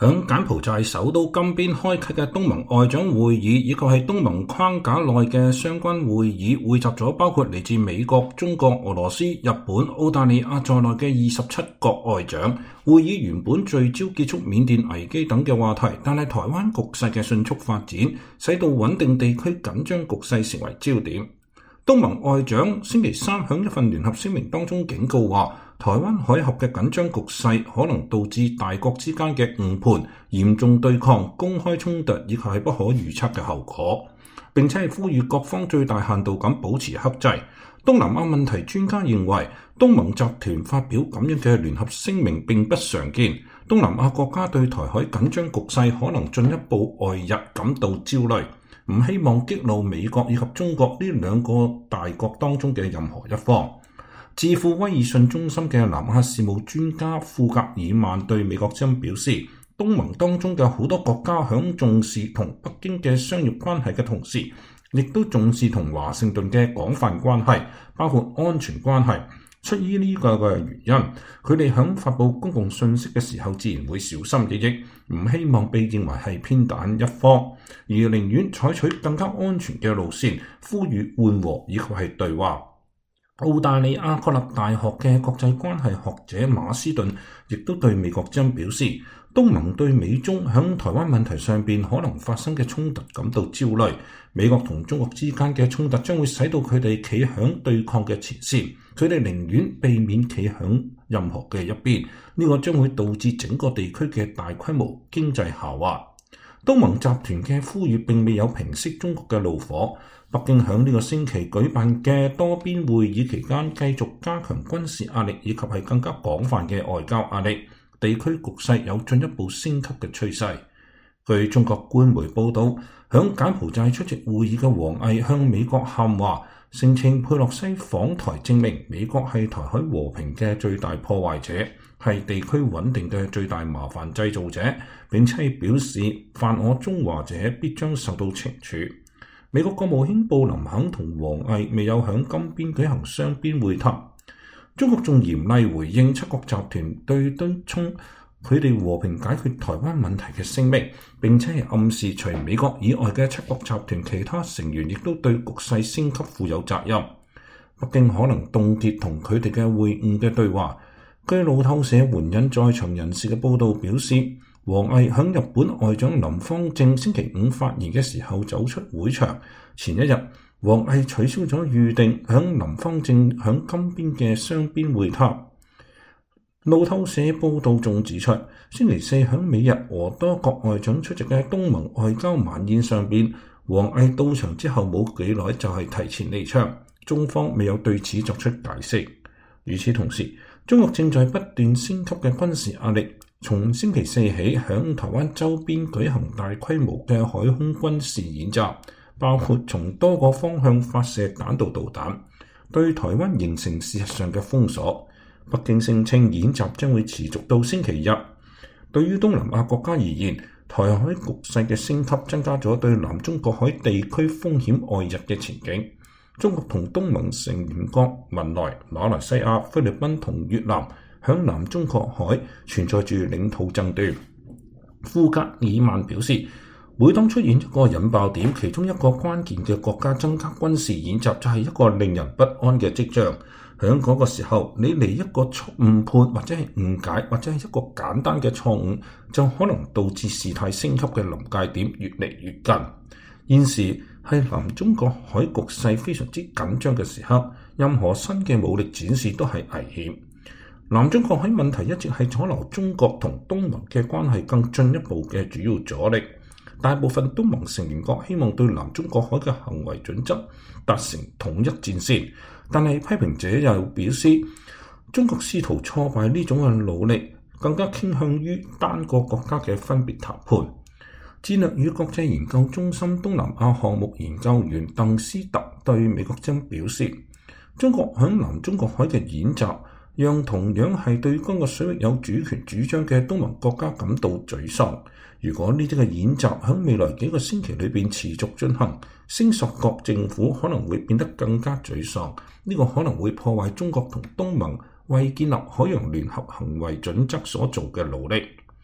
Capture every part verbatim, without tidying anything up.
響柬埔寨首都金邊開啟嘅東盟外長會議，以及係東盟框架內嘅相關會議，匯集咗包括嚟自美國、中國、俄羅斯、日本、澳大利亞在內嘅二十七國外長。會議原本聚焦結束緬甸危機等嘅話題，但係台灣局勢嘅迅速發展，使到穩定地區緊張局勢成為焦點。東盟外長星期三響一份聯合聲明當中警告話，台灣海峽嘅緊張局勢可能導致大國之間嘅誤判、嚴重對抗、公開衝突以及係不可預測嘅後果，並且係呼籲各方最大限度咁保持克制。東南亞問題專家認為，東盟集團發表咁樣嘅聯合聲明並不常見。東南亞國家對台海緊張局勢可能進一步外溢感到焦慮，唔希望激怒美國以及中國呢兩個大國當中嘅任何一方。智庫威爾遜中心嘅南亞事務專家庫格爾曼對美國之音表示，東盟當中嘅好多國家響重視同北京嘅商業關係嘅同時，亦都重視同華盛頓嘅廣泛關係，包括安全關係。出於呢個嘅原因，佢哋響發佈公共信息嘅時候，自然會小心翼翼，唔希望被認為係偏袒一方，而寧願採取更加安全嘅路線，呼籲緩和以及係對話。澳大利亞國立大學嘅國際關係學者馬斯頓亦都對美國之音表示，東盟對美中響台灣問題上邊可能發生嘅衝突感到焦慮。美國同中國之間嘅衝突將會使到佢哋企響對抗嘅前線，佢哋寧願避免企響任何嘅一邊，呢個將會導致整個地區嘅大規模經濟下滑。東盟集團嘅呼籲並未有平息中國嘅怒火。北京響呢個星期舉辦嘅多邊會議期間，繼續加強軍事壓力以及係更加廣泛嘅外交壓力，地區局勢有進一步升級嘅趨勢。據中國官媒報道，響柬埔寨出席會議嘅王毅向美國喊話，聲稱佩洛西訪台證明美國係台海和平嘅最大破壞者，係地區穩定嘅最大麻煩製造者，並且表示犯我中華者必將受到懲處。美國國務卿布林肯同王毅未有響金邊舉行雙邊會談。中國仲嚴厲回應七國集團對敦促佢哋和平解決台灣問題嘅聲明，並且係暗示除美國以外嘅七國集團其他成員亦都對局勢升級負有責任。北京可能凍結同佢哋嘅會晤嘅對話。據路透社援引在場人士嘅報道表示，王毅響日本外長林芳正星期五發言嘅時候走出會場。前一日，王毅取消咗預定響林芳正響金邊嘅雙邊會談。路透社報道仲指出，星期四響美日俄多國外長出席嘅東盟外交晚宴上邊，王毅到場之後冇幾耐就係提前離場，中方未有對此作出解釋。與此同時，中國正在不斷升級嘅軍事壓力。從星期四起，響台灣周邊舉行大規模嘅海空軍事演習，包括從多個方向發射彈道導彈，對台灣形成事實上嘅封鎖。北京聲稱演習將會持續到星期日。對於東南亞國家而言，台海局勢嘅升級增加咗對南中國海地區風險外溢嘅前景。中國同東盟成員國文萊、馬來西亞、菲律賓同越南響南中國海存在住領土爭端。庫格爾曼表示，每當出現一個引爆點，其中一個關鍵嘅國家增加軍事演習就係一個令人不安嘅跡象。響嗰個時候，你離一個誤判或者係誤解或者係一個簡單嘅錯誤，就可能導致事態升級嘅臨界點越嚟越近。現時係南中國海局勢非常之緊張嘅時刻，任何新嘅武力展示都係危險。南中國海問題一直係阻撓中國同東盟嘅關係更進一步嘅主要阻力。大部分東盟成員國希望對南中國海嘅行為準則達成統一戰線，但係批評者又表示，中國試圖挫敗呢種嘅努力，更加傾向於單個國家嘅分別談判。戰略與國際研究中心東南亞項目研究員鄧斯特對美國之音表示，中國響南中國海嘅演習，讓同樣係對嗰個水域有主權主張嘅東盟國家感到沮喪。如果呢啲嘅演習喺未來幾個星期裏邊持續進行，聲索國政府可能會變得更加沮喪。呢個可能會破壞中國同東盟為建立海洋聯合行為準則所做嘅努力。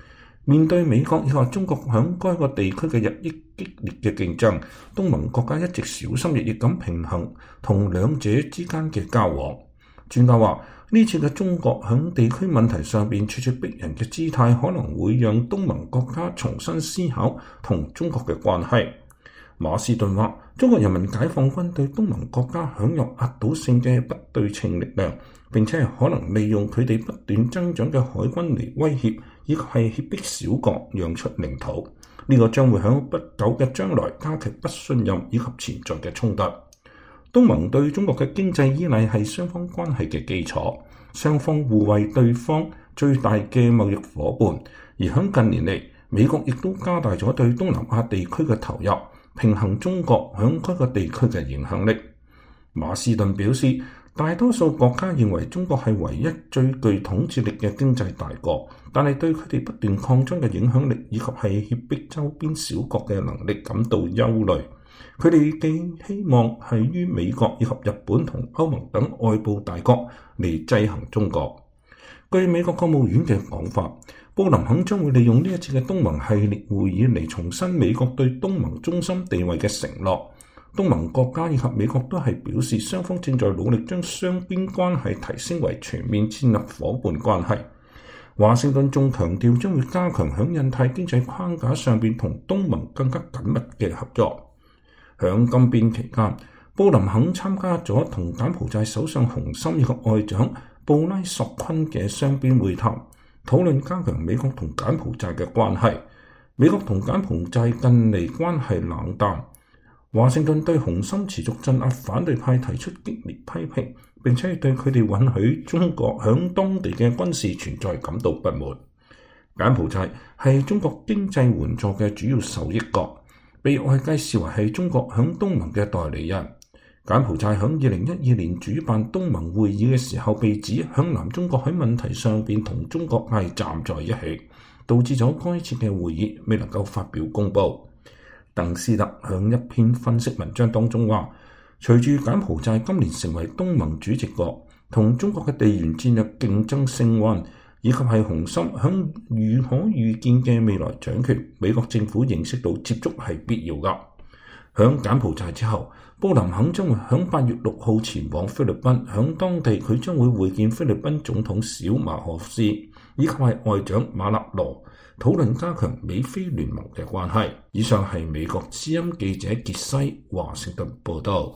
面對美國以及中國響該個地區嘅日益激烈嘅競爭，東盟國家一直小心翼翼咁平衡同兩者之間嘅交往。專家話，呢次嘅中國響地區問題上邊咄咄逼人嘅姿態，可能會讓東盟國家重新思考同中國嘅關係。馬斯頓話，中國人民解放軍對東盟國家享有壓倒性嘅不對稱力量，並且係可能利用佢哋不斷增長嘅海軍嚟威脅，以及係脅迫小國讓出領土。呢、這個將會喺不久嘅將來加劇不信任以及潛在嘅衝突。東盟對中國嘅經濟依賴係雙方關係嘅基礎，雙方互為對方最大嘅貿易夥伴。而喺近年嚟，美國亦都加大咗對東南亞地區嘅投入，平衡中國喺該個地區嘅影響力。馬斯頓表示，大多數國家認為中國係唯一最具統治力嘅經濟大國，但係對佢哋不斷擴張嘅影響力以及係脅迫周邊小國嘅能力感到憂慮。佢哋既希望係於美國以及日本同歐盟等外部大國嚟制衡中國。據美國國務院嘅講法，布林肯將會利用呢一次嘅東盟系列會議嚟重申美國對東盟中心地位嘅承諾。東盟國家以及美國都係表示，雙方正在努力將雙邊關係提升為全面戰略夥伴關係。華盛頓仲強調將會加強響印太經濟框架上邊同東盟更加緊密嘅合作。響金邊期間，布林肯參加咗同柬埔寨首相洪森以及外長布拉索昆嘅雙邊會談，討論加強美國同柬埔寨嘅關係。美國同柬埔寨近嚟關係冷淡，華盛頓對洪森持續鎮壓反對派提出激烈批評，並且對佢哋允許中國響當地嘅軍事存在感到不滿。柬埔寨係中國經濟援助嘅主要受益國，被外界視為係中國響東盟嘅代理人。柬埔寨響二零一二年主辦東盟會議嘅時候，被指響南中國喺問題上邊同中國係站在一起，導致咗該次嘅會議未能夠發表公佈。鄧斯特響一篇分析文章當中話，隨住柬埔寨今年成為東盟主席國，同中國嘅地緣戰略競爭升溫，以及係洪森響預可預見嘅未來掌權，美國政府認識到接觸係必要㗎。響柬埔寨之後，布林肯將會響八月六號前往菲律賓，響當地佢將會會見菲律賓總統小馬可斯，以及係外長馬納羅，討論加強美菲聯盟嘅關係。以上係美國之音記者傑西華盛頓報道。